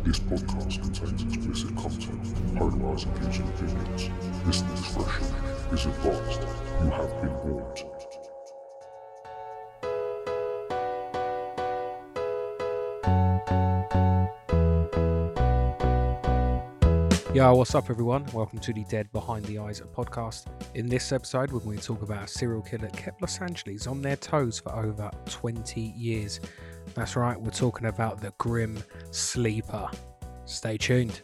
This podcast contains explicit content, polarizing views and opinions. Listener discretion is advised. You have been warned. Yo, what's up everyone? Welcome to the Dead Behind the Eyes podcast. In this episode, we're going to talk about a serial killer that kept Los Angeles on their toes for over 20 years. That's right, we're talking about the Grim Sleeper. Stay tuned.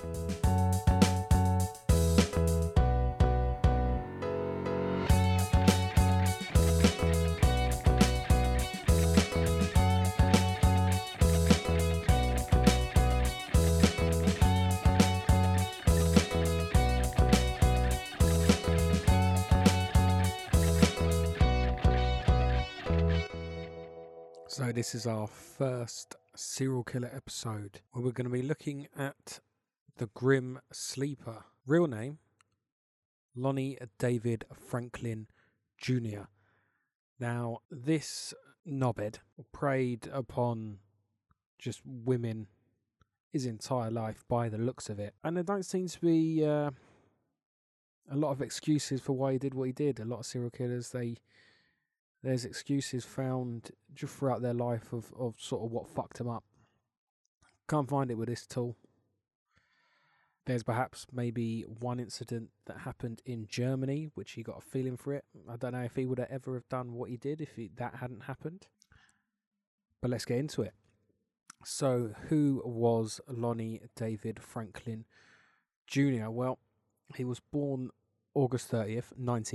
So this is our first serial killer episode where we're going to be looking at the Grim Sleeper. Real name, Lonnie David Franklin Jr. Now, this knobhead preyed upon just women his entire life by the looks of it. And there don't seem to be a lot of excuses for why he did what he did. A lot of serial killers, there's excuses found just throughout their life of sort of what fucked them up. Can't find it with this at all. There's perhaps maybe one incident that happened in Germany, which he got a feeling for it. I don't know if he would have ever have done what he did if that hadn't happened. But let's get into it. So, who was Lonnie David Franklin Jr.? Well, he was born August 30th,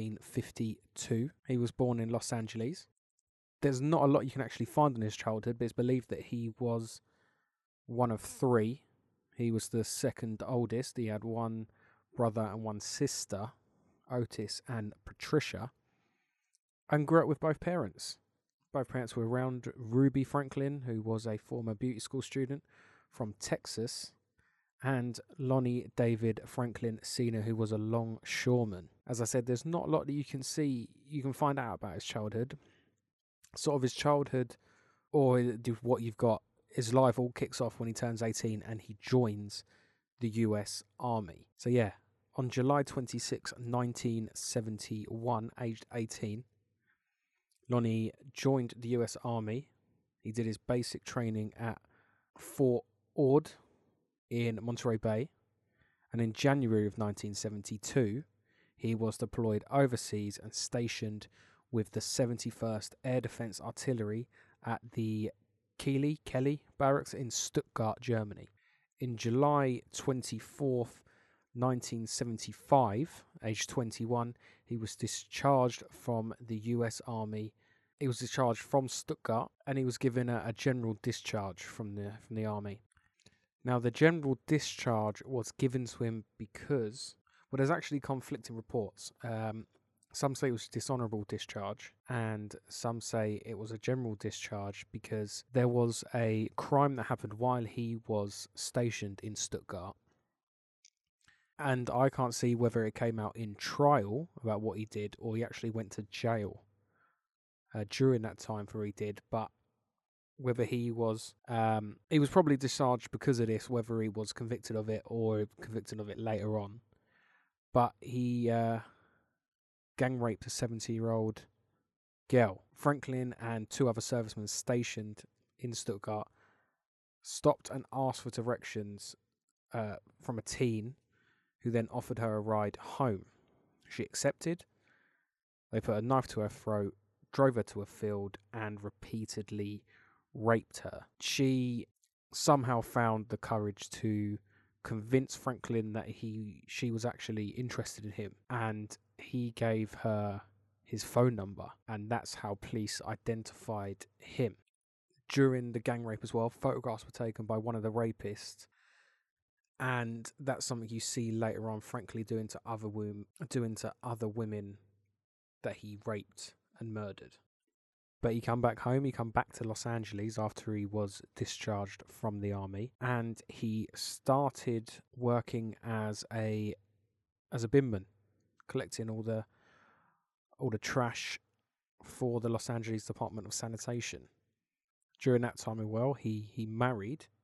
1952. He was born in Los Angeles. There's not a lot you can actually find in his childhood, but it's believed that he was one of three. He was the second oldest. He had one brother and one sister, Otis and Patricia, and grew up with both parents. Both parents were around. Ruby Franklin, who was a former beauty school student from Texas, and Lonnie David Franklin Sr., who was a longshoreman. As I said, there's not a lot that you can find out about his childhood. Sort of his childhood, or what you've got, his life all kicks off when he turns 18 and he joins the US Army. So yeah, on July 26, 1971, aged 18, Lonnie joined the US Army. He did his basic training at Fort Ord in Monterey Bay, and in January of 1972 he was deployed overseas and stationed with the 71st Air Defense Artillery at the Kelly barracks in Stuttgart, Germany. In July 24th, 1975, aged 21, he was discharged from the US Army. He was discharged from Stuttgart, and he was given a general discharge from the Army. Now, the general discharge was given to him because, well, there's actually conflicting reports. Some say it was dishonourable discharge, and some say it was a general discharge because there was a crime that happened while he was stationed in Stuttgart. And I can't see whether it came out in trial about what he did or he actually went to jail during that time for what he did, but whether he was probably discharged because of this, whether he was convicted of it or convicted of it later on. But he gang raped a 70-year-old girl. Franklin and two other servicemen stationed in Stuttgart stopped and asked for directions from a teen who then offered her a ride home. She accepted. They put a knife to her throat, drove her to a field, and repeatedly raped her. She somehow found the courage to convince Franklin that she was actually interested in him, and he gave her his phone number, and that's how police identified him. During the gang rape as well, photographs were taken by one of the rapists, and that's something you see later on Franklin doing to other women that he raped and murdered. But he come back home, he come back to Los Angeles after he was discharged from the army, and he started working as a binman, collecting all the trash for the Los Angeles Department of Sanitation. During that time as well, he married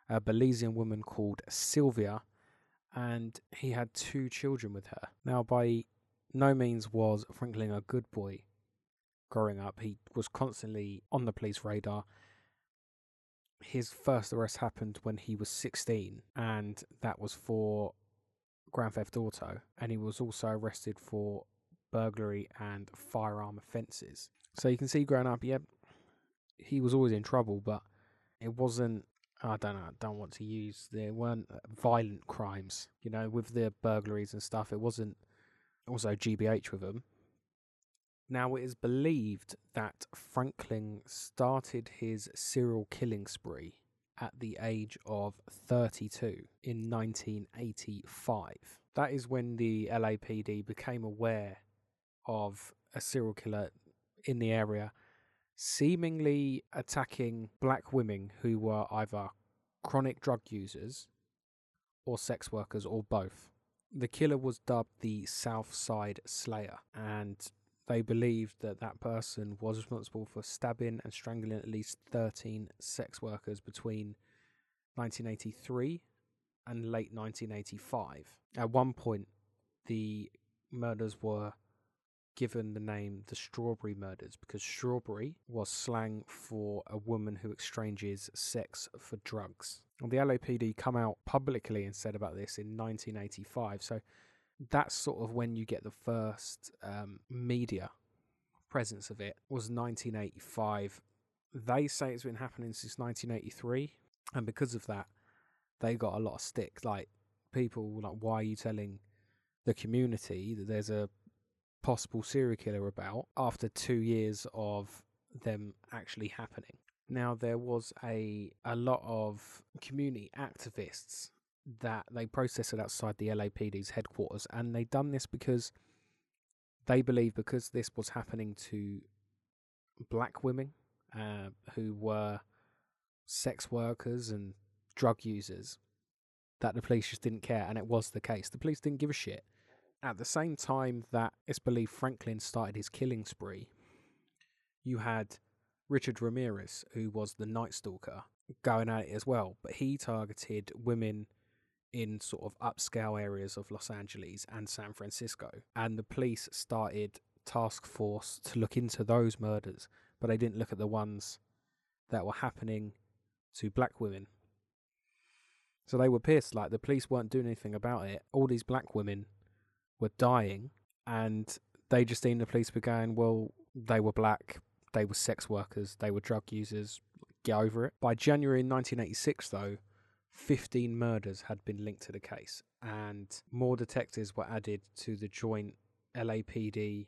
a Belizean woman called Sylvia, and he had 2 children with her. Now, by no means was Franklin a good boy growing up. He was constantly on the police radar. His first arrest happened when he was 16, and that was for Grand Theft Auto, and he was also arrested for burglary and firearm offences. So you can see growing up, yeah, he was always in trouble, but it wasn't, I don't want to use, there weren't violent crimes, you know, with the burglaries and stuff. It wasn't also GBH with them. Now, it is believed that Franklin started his serial killing spree at the age of 32 in 1985. That is when the LAPD became aware of a serial killer in the area, seemingly attacking black women who were either chronic drug users or sex workers or both. The killer was dubbed the Southside Slayer, and they believed that that person was responsible for stabbing and strangling at least 13 sex workers between 1983 and late 1985. At one point, the murders were given the name the Strawberry Murders because strawberry was slang for a woman who exchanges sex for drugs. And the LAPD come out publicly and said about this in 1985. So that's sort of when you get the first media presence of it, was 1985. They say it's been happening since 1983, and because of that, they got a lot of stick. Like, people like, why are you telling the community that there's a possible serial killer about after 2 years of them actually happening? Now, there was a lot of community activists that they protested outside the LAPD's headquarters, and they done this because they believe, because this was happening to black women who were sex workers and drug users, that the police just didn't care. And it was the case. The police didn't give a shit. At the same time that it's believed Franklin started his killing spree, you had Richard Ramirez, who was the Night Stalker, going at it as well. But he targeted women in sort of upscale areas of Los Angeles and San Francisco. And the police started task force to look into those murders, but they didn't look at the ones that were happening to black women. So they were pissed, like the police weren't doing anything about it. All these black women were dying, and they just deemed the police were going, well, they were black, they were sex workers, they were drug users, get over it. By January 1986, though, 15 murders had been linked to the case, and more detectives were added to the joint LAPD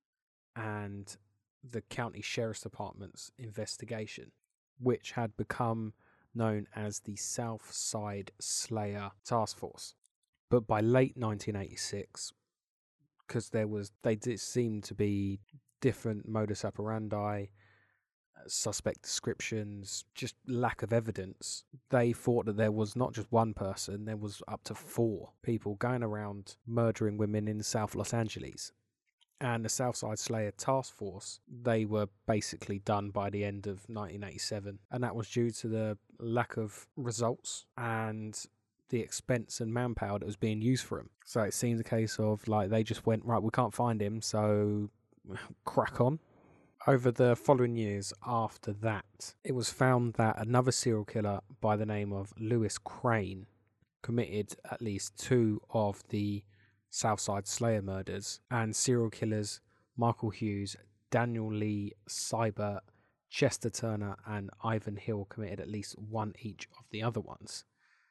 and the county sheriff's department's investigation, which had become known as the Southside Slayer Task Force. But by late 1986, because they did seem to be different modus operandi, suspect descriptions, just lack of evidence, they thought that there was not just one person, there was up to 4 people going around murdering women in South Los Angeles. And the Southside Slayer Task Force, they were basically done by the end of 1987. And that was due to the lack of results and the expense and manpower that was being used for him. So it seems a case of, like, they just went, right, we can't find him, so crack on. Over the following years after that, it was found that another serial killer by the name of Lewis Crane committed at least 2 of the Southside Slayer murders, and serial killers Michael Hughes, Daniel Lee Seibert, Chester Turner, and Ivan Hill committed at least 1 each of the other ones.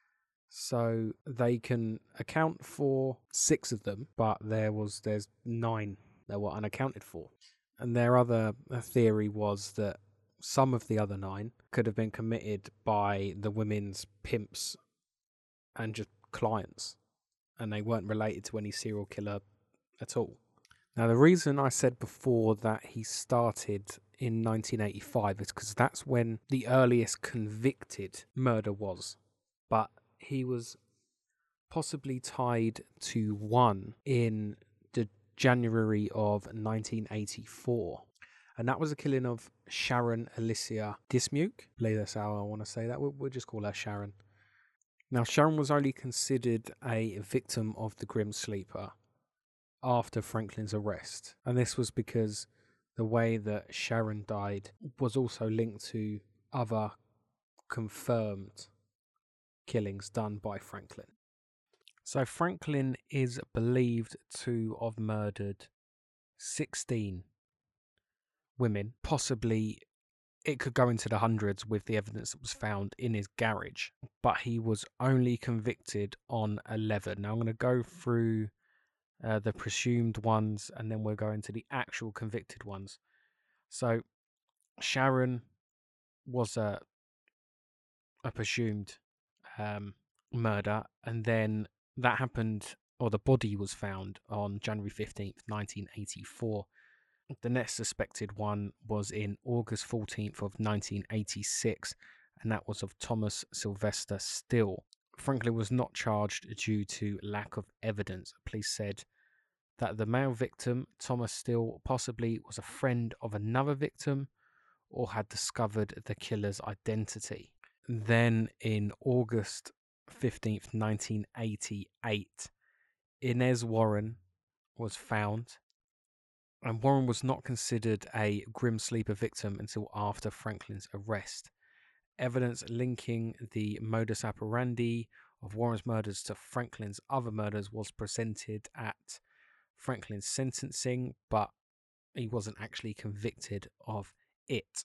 So they can account for 6 of them, but there's 9 that were unaccounted for. And their other theory was that some of the other 9 could have been committed by the women's pimps and just clients, and they weren't related to any serial killer at all. Now, the reason I said before that he started in 1985 is because that's when the earliest convicted murder was. But he was possibly tied to one in the January of 1984. And that was the killing of Sharon Alicia Dismuke. I believe that's how I want to say that. We'll just call her Sharon. Now, Sharon was only considered a victim of the Grim Sleeper after Franklin's arrest, and this was because the way that Sharon died was also linked to other confirmed killings done by Franklin. So Franklin is believed to have murdered 16 women, possibly it could go into the hundreds with the evidence that was found in his garage, but he was only convicted on 11. Now I'm going to go through the presumed ones and then we'll go into the actual convicted ones. So Sharon was a presumed murder, and then that happened, or the body was found on January 15th, 1984. The next suspected one was in August 14th of 1986, and that was of Thomas Sylvester Still. Franklin was not charged due to lack of evidence. Police said that the male victim, Thomas Still, possibly was a friend of another victim or had discovered the killer's identity. Then in August 15th, 1988, Inez Warren was found, and Warren was not considered a Grim Sleeper victim until after Franklin's arrest. Evidence linking the modus operandi of Warren's murders to Franklin's other murders was presented at Franklin's sentencing, but he wasn't actually convicted of it.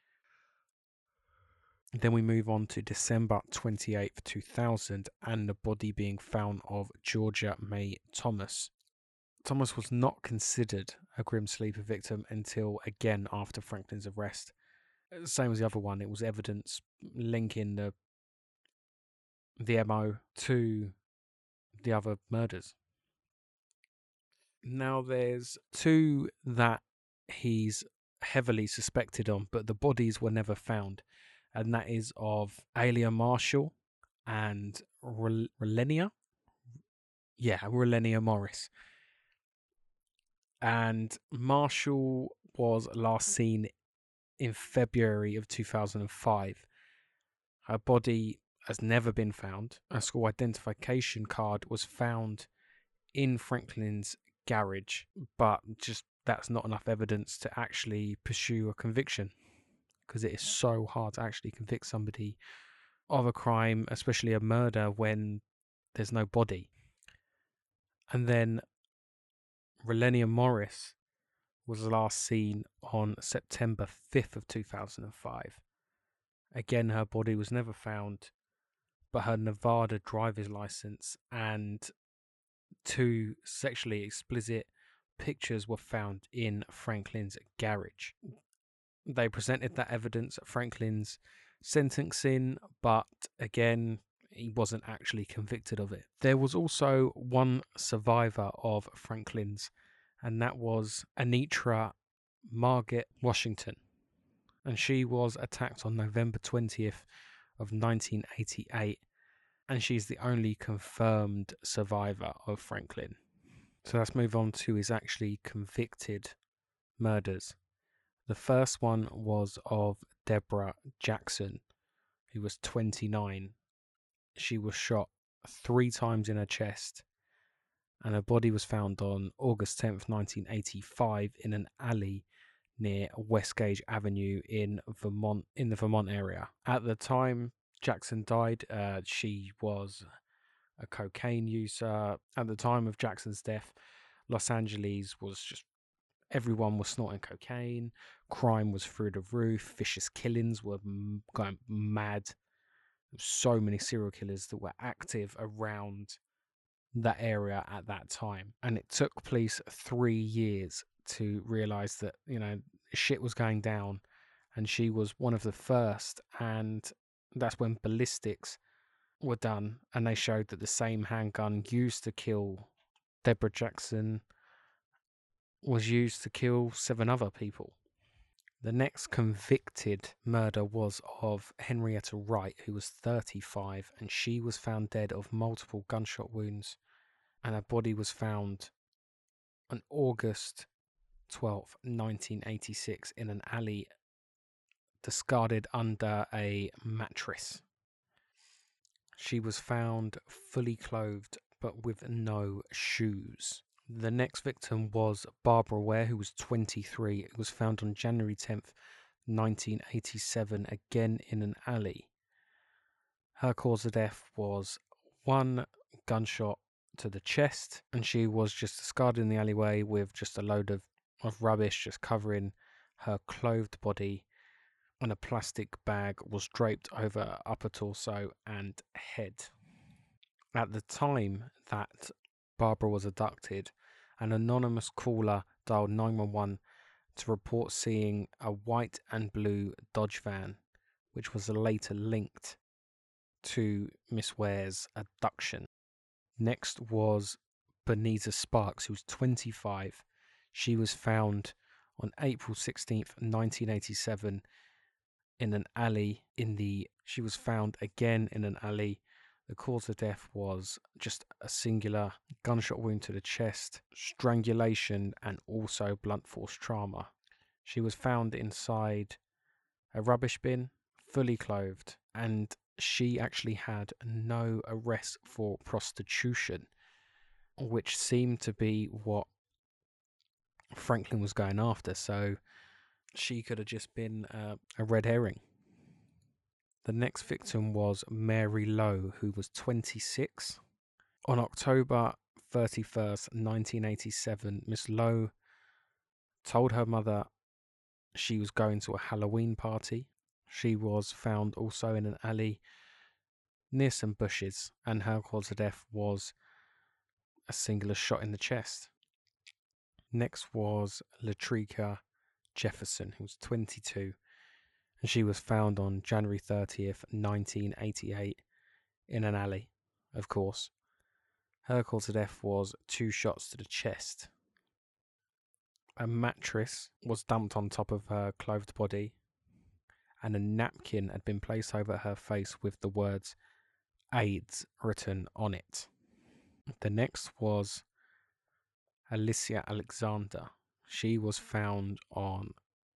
Then we move on to December 28th, 2000, and the body being found of Georgia May Thomas. Thomas was not considered a Grim Sleeper victim until again after Franklin's arrest. Same as the other one, it was evidence linking the MO to the other murders. Now there's two that he's heavily suspected on, but the bodies were never found, and that is of Alia Marshall and Relenia Morris. And Marshall was last seen in February of 2005. Her body has never been found. A school identification card was found in Franklin's garage, but just that's not enough evidence to actually pursue a conviction, because it is so hard to actually convict somebody of a crime, especially a murder, when there's no body. And then Relenia Morris was last seen on September 5th of 2005. Again, her body was never found, but her Nevada driver's license and 2 sexually explicit pictures were found in Franklin's garage. They presented that evidence at Franklin's sentencing, but again, he wasn't actually convicted of it. There was also one survivor of Franklin's, and that was Anitra Margaret Washington. And she was attacked on November 20th of 1988, and she's the only confirmed survivor of Franklin. So let's move on to his actually convicted murders. The first one was of Deborah Jackson, who was 29. She was shot 3 times in her chest, and her body was found on August 10th, 1985 in an alley near Westgate Avenue in the Vermont area. At the time Jackson died, she was a cocaine user. At the time of Jackson's death, Los Angeles was just, everyone was snorting cocaine, crime was through the roof, vicious killings were going mad. So many serial killers that were active around that area at that time, and it took police 3 years to realize that, shit was going down, and she was one of the first. And that's when ballistics were done, and they showed that the same handgun used to kill Deborah Jackson was used to kill 7 other people. The next convicted murder was of Henrietta Wright, who was 35, and she was found dead of multiple gunshot wounds, and her body was found on August 12th, 1986 in an alley, discarded under a mattress. She was found fully clothed but with no shoes. The next victim was Barbara Ware, who was 23. It was found on January 10th, 1987, again in an alley. Her cause of death was one gunshot to the chest, and she was just discarded in the alleyway with just a load of rubbish just covering her clothed body, and a plastic bag was draped over her upper torso and head. At the time that Barbara was abducted, an anonymous caller dialed 911 to report seeing a white and blue Dodge van, which was later linked to Miss Ware's abduction. Next was Benita Sparks, who was 25. She was found on April 16th, 1987 in an alley she was found again in an alley. The cause of death was just a singular gunshot wound to the chest, strangulation, and also blunt force trauma. She was found inside a rubbish bin, fully clothed, and she actually had no arrest for prostitution, which seemed to be what Franklin was going after. So she could have just been a red herring. The next victim was Mary Lowe, who was 26. On October 31st, 1987, Miss Lowe told her mother she was going to a Halloween party. She was found also in an alley near some bushes, and her cause of death was a singular shot in the chest. Next was Latrika Jefferson, who was 22, and she was found on January 30th, 1988, in an alley, of course. Her cause of death was 2 shots to the chest. A mattress was dumped on top of her clothed body, and a napkin had been placed over her face with the words AIDS written on it. The next was Alicia Alexander. She was found on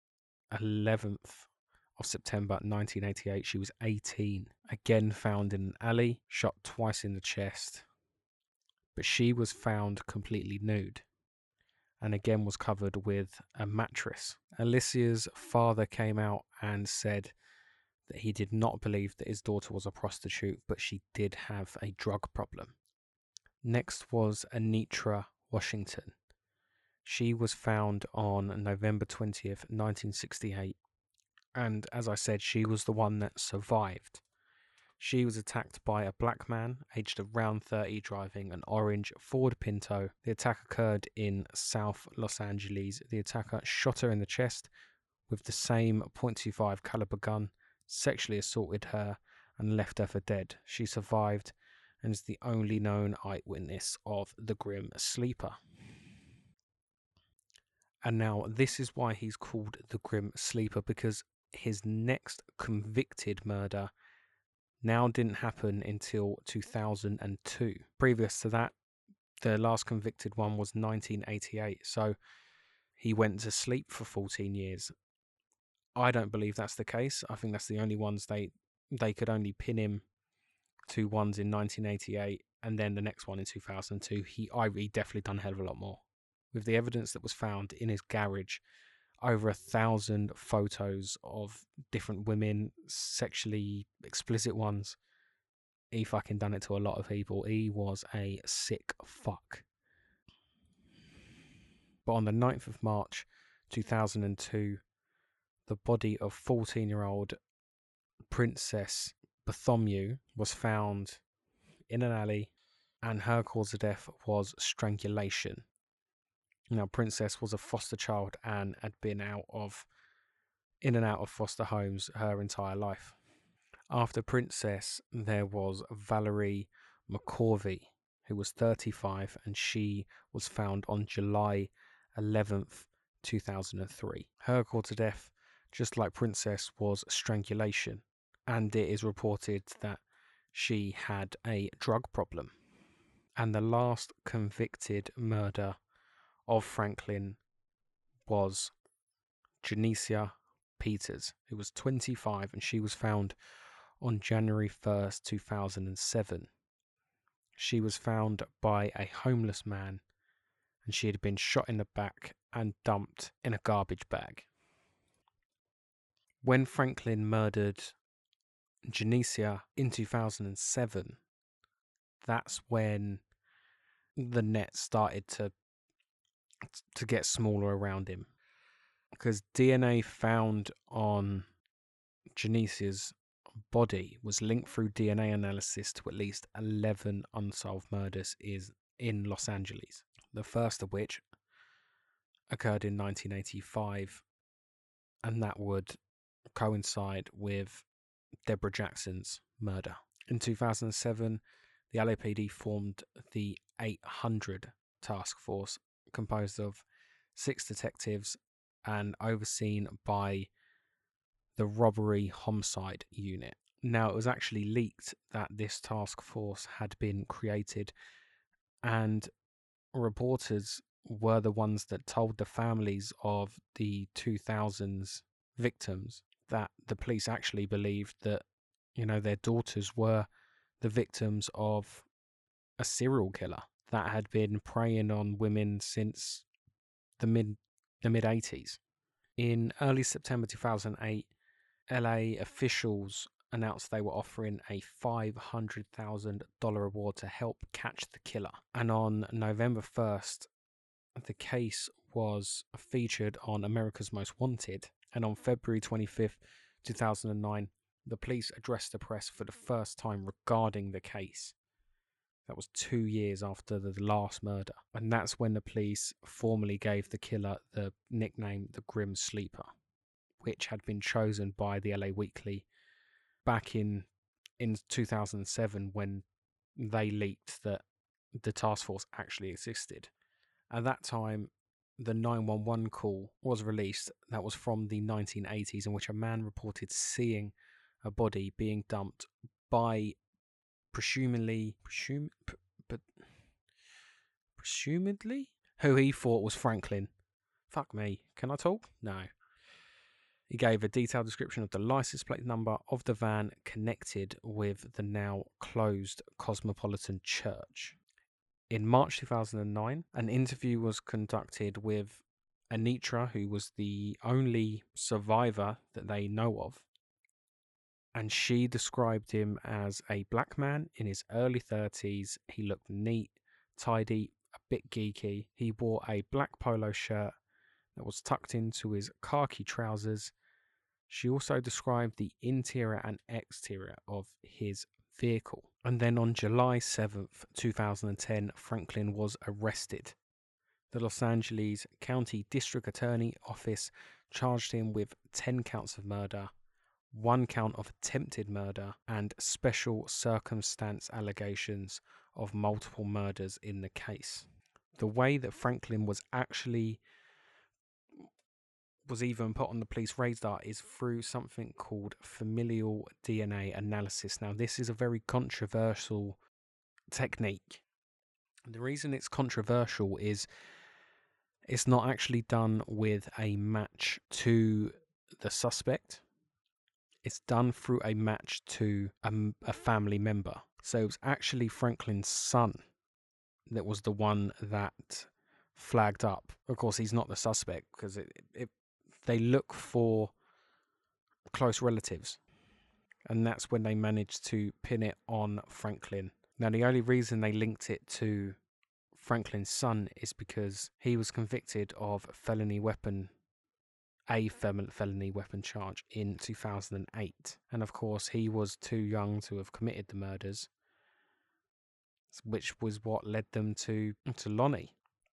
11th of September 1988. She was 18. Again found in an alley, shot twice in the chest. But she was found completely nude, and again was covered with a mattress. Alicia's father came out and said that he did not believe that his daughter was a prostitute, but she did have a drug problem. Next was Anitra Washington. She was found on November 20th, 1968, and as I said, she was the one that survived. She was attacked by a black man, aged around 30, driving an orange Ford Pinto. The attack occurred in South Los Angeles. The attacker shot her in the chest with the same .25 caliber gun, sexually assaulted her, and left her for dead. She survived and is the only known eyewitness of the Grim Sleeper. And now this is why he's called the Grim Sleeper, because his next convicted murder now didn't happen until 2002. Previous to that, the last convicted one was 1988. So he went to sleep for 14 years. I don't believe that's the case. I think that's the only ones they could only pin him to ones in 1988, and then the next one in 2002. He definitely done a hell of a lot more. With the evidence that was found in his garage, over 1,000 photos of different women, sexually explicit ones. He fucking done it to a lot of people. He was a sick fuck. But on the 9th of March 2002, the body of 14-year-old Princess Bartholomew was found in an alley, and her cause of death was strangulation. Now, Princess was a foster child and had been in and out of foster homes her entire life. After Princess, there was Valerie McCorvey, who was 35, and she was found on July 11th, 2003. Her cause of death, just like Princess, was strangulation, and it is reported that she had a drug problem. And the last convicted murder of Franklin was Janecia Peters, who was 25, and she was found on January 1st, 2007. She was found by a homeless man, and she had been shot in the back and dumped in a garbage bag. When Franklin murdered Janecia in 2007, that's when the net started to get smaller around him, because DNA found on Janecia's body was linked through DNA analysis to at least 11 unsolved murders in Los Angeles, the first of which occurred in 1985, and that would coincide with Deborah Jackson's murder. In 2007, the LAPD formed the 800 task force, composed of 6 detectives and overseen by the Robbery Homicide Unit. Now, it was actually leaked that this task force had been created, and reporters were the ones that told the families of the 2000s victims that the police actually believed that, their daughters were the victims of a serial killer that had been preying on women since the mid 80s. In early September 2008, LA officials announced they were offering a $500,000 reward to help catch the killer. And on November 1st, the case was featured on America's Most Wanted. And on February 25th, 2009, the police addressed the press for the first time regarding the case. That was 2 years after the last murder. And that's when the police formally gave the killer the nickname the Grim Sleeper, which had been chosen by the LA Weekly back in 2007 when they leaked that the task force actually existed. At that time, the 911 call was released that was from the 1980s, in which a man reported seeing a body being dumped by presumably who he thought was Franklin. Fuck me, can I talk? No. He gave a detailed description of the license plate number of the van connected with the now closed Cosmopolitan Church. In March 2009, an interview was conducted with Anitra, who was the only survivor that they know of, and she described him as a black man in his early 30s. He looked neat, tidy, a bit geeky. He wore a black polo shirt that was tucked into his khaki trousers. She also described the interior and exterior of his vehicle. And then on July 7th, 2010, Franklin was arrested. The Los Angeles County District Attorney Office charged him with 10 counts of murder, 1 count of attempted murder, and special circumstance allegations of multiple murders in the case. The way that Franklin was even put on the police radar is through something called familial DNA analysis. Now, this is a very controversial technique. The reason it's controversial is it's not actually done with a match to the suspect. It's done through a match to a family member. So it was actually Franklin's son that was the one that flagged up. Of course, he's not the suspect because they look for close relatives, and that's when they managed to pin it on Franklin. Now, the only reason they linked it to Franklin's son is because he was convicted of a felony weapon charge in 2008, and of course he was too young to have committed the murders, which was what led them to Lonnie.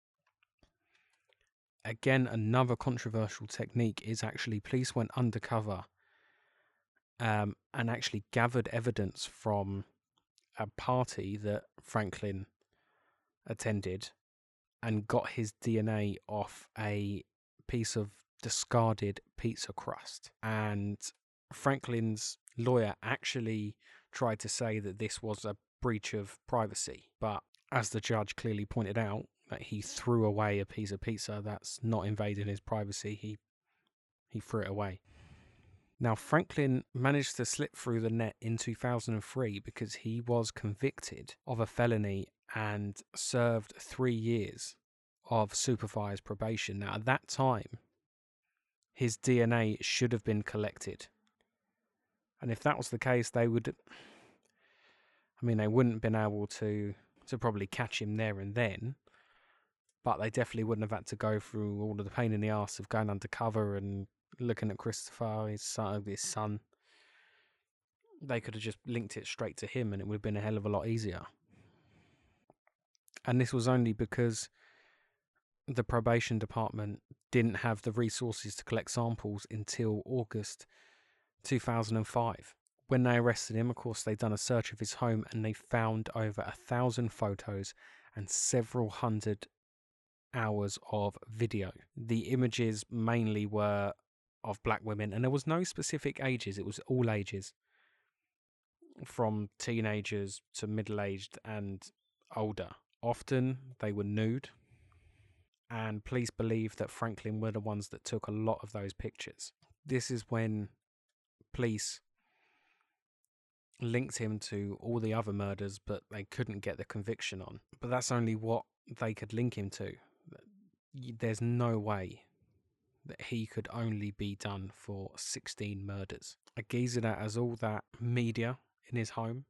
Again, another controversial technique is actually police went undercover and actually gathered evidence from a party that Franklin attended and got his DNA off a piece of discarded pizza crust. And Franklin's lawyer actually tried to say that this was a breach of privacy, but as the judge clearly pointed out, that he threw away a piece of pizza that's not invading his privacy. He threw it away. Now, Franklin managed to slip through the net in 2003 because he was convicted of a felony and served 3 years of supervised probation. Now, at that time, his DNA should have been collected. And if that was the case, they wouldn't have been able to probably catch him there and then, but they definitely wouldn't have had to go through all of the pain in the arse of going undercover and looking at Christopher, his son. They could have just linked it straight to him and it would have been a hell of a lot easier. And this was only because the probation department didn't have the resources to collect samples until August 2005. When they arrested him, of course, they'd done a search of his home and they found over 1,000 photos and several hundred hours of video. The images mainly were of black women, and there was no specific ages. It was all ages, from teenagers to middle-aged and older. Often they were nude, and police believe that Franklin were the ones that took a lot of those pictures. This is when police linked him to all the other murders, but they couldn't get the conviction on. But that's only what they could link him to. There's no way that he could only be done for 16 murders. A geezer that has all that media in his home,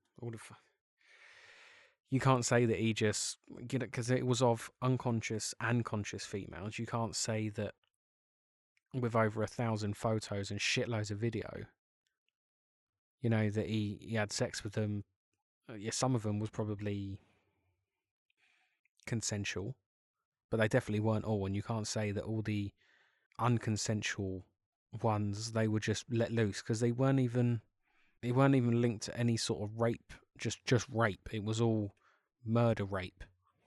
you can't say that he just, because it was of unconscious and conscious females, you can't say that with over 1,000 photos and shitloads of video, that he had sex with them. Some of them was probably consensual, but they definitely weren't all, and you can't say that all the unconsensual ones they were just let loose, because they weren't even linked to any sort of rape, just rape. It was all murder rape.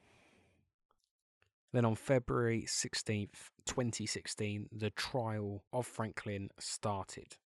Then on February 16th, 2016, the trial of Franklin started.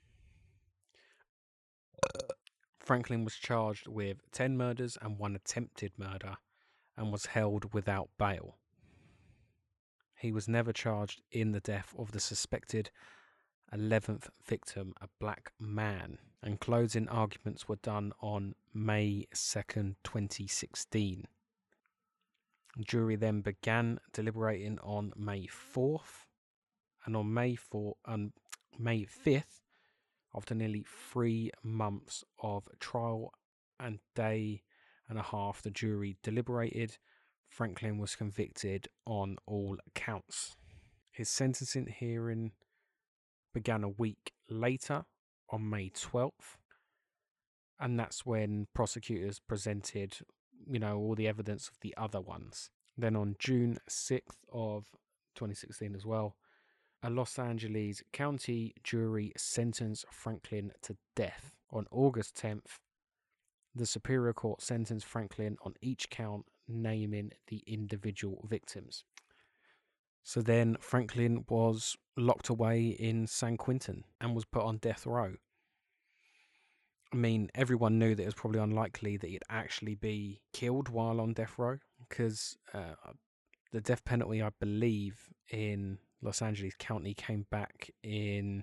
Franklin was charged with 10 murders and 1 attempted murder and was held without bail. He was never charged in the death of the suspected 11th victim, a black man, and closing arguments were done on May 2nd, 2016. The jury then began deliberating on May 4th, and on May 5th, after nearly 3 months of trial and day and a half, the jury deliberated. Franklin was convicted on all counts. His sentencing hearing began a week later on May 12th, and that's when prosecutors presented, all the evidence of the other ones. Then on June 6th of 2016 as well, a Los Angeles County jury sentenced Franklin to death. On August 10th, the Superior Court sentenced Franklin on each count, naming the individual victims. So then Franklin was locked away in San Quentin and was put on death row. Everyone knew that it was probably unlikely that he'd actually be killed while on death row, because the death penalty, I believe, in Los Angeles County came back in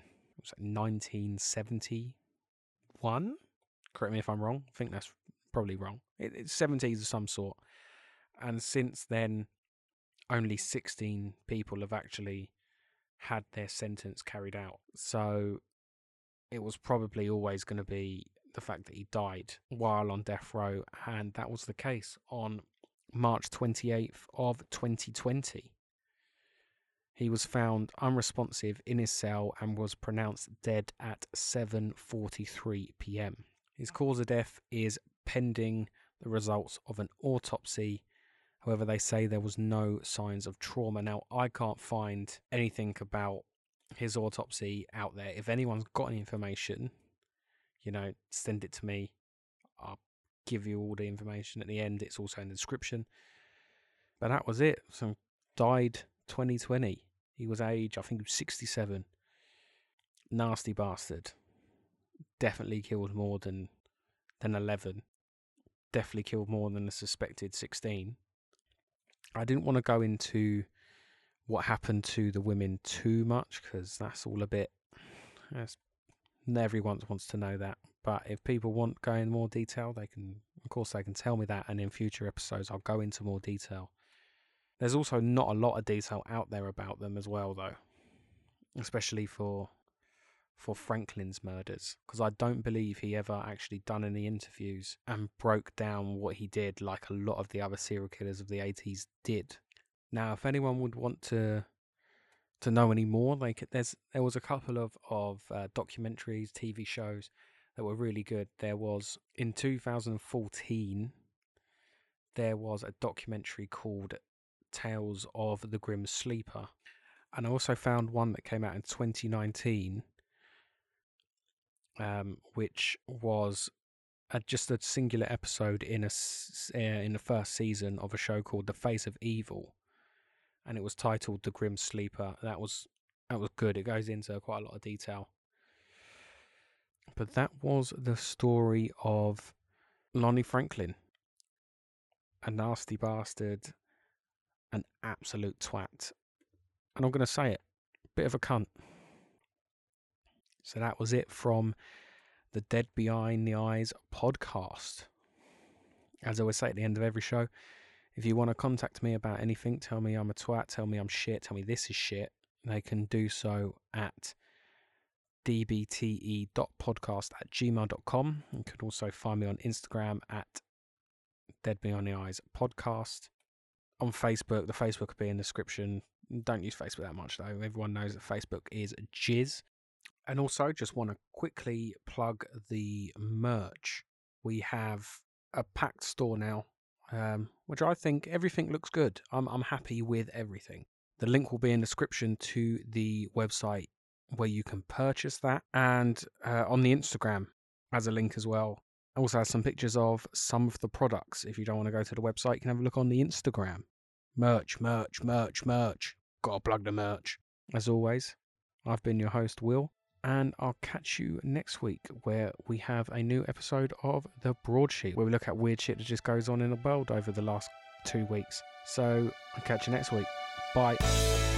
1971. Correct me if I'm wrong. I think that's probably wrong. It's 70s of some sort. And since then, only 16 people have actually had their sentence carried out. So it was probably always going to be the fact that he died while on death row. And that was the case on March 28th of 2020. He was found unresponsive in his cell and was pronounced dead at 7:43 p.m. His cause of death is pending the results of an autopsy. However, they say there was no signs of trauma. Now, I can't find anything about his autopsy out there. If anyone's got any information, send it to me. I'll give you all the information at the end. It's also in the description. But that was it. So died 2020. He was I think he was 67. Nasty bastard. Definitely killed more than 11. Definitely killed more than the suspected 16. I didn't want to go into what happened to the women too much, because that's all a bit... Not everyone wants to know that. But if people want to go in more detail, they can tell me that, and in future episodes I'll go into more detail. There's also not a lot of detail out there about them as well, though, especially for Franklin's murders, because I don't believe he ever actually done any interviews and broke down what he did like a lot of the other serial killers of the 80s did. Now, if anyone would want to know any more, there was a couple of documentaries, TV shows that were really good. There was, in 2014, there was a documentary called Tales of the Grim Sleeper, and I also found one that came out in 2019, which was just a singular episode in the first season of a show called The Face of Evil, and it was titled The Grim Sleeper. That was good. It goes into quite a lot of detail. But that was the story of Lonnie Franklin, a nasty bastard, an absolute twat, and I'm going to say it, bit of a cunt. So that was it from the Dead Behind the Eyes podcast. As I always say at the end of every show, if you want to contact me about anything, tell me I'm a twat, tell me I'm shit, tell me this is shit, they can do so at dbte.podcast@gmail.com. You can also find me on Instagram at Dead Behind the Eyes podcast. On Facebook, the Facebook will be in the description. Don't use Facebook that much, though. Everyone knows that Facebook is jizz. And also, just want to quickly plug the merch. We have a packed store now, which I think everything looks good. I'm happy with everything. The link will be in the description to the website where you can purchase that, and on the Instagram as a link as well. Also has some pictures of some of the products. If you don't want to go to the website, you can have a look on the Instagram. Merch. Gotta plug the merch. As always, I've been your host, Will, and I'll catch you next week where we have a new episode of The Broadsheet, where we look at weird shit that just goes on in the world over the last 2 weeks. So I'll catch you next week. Bye.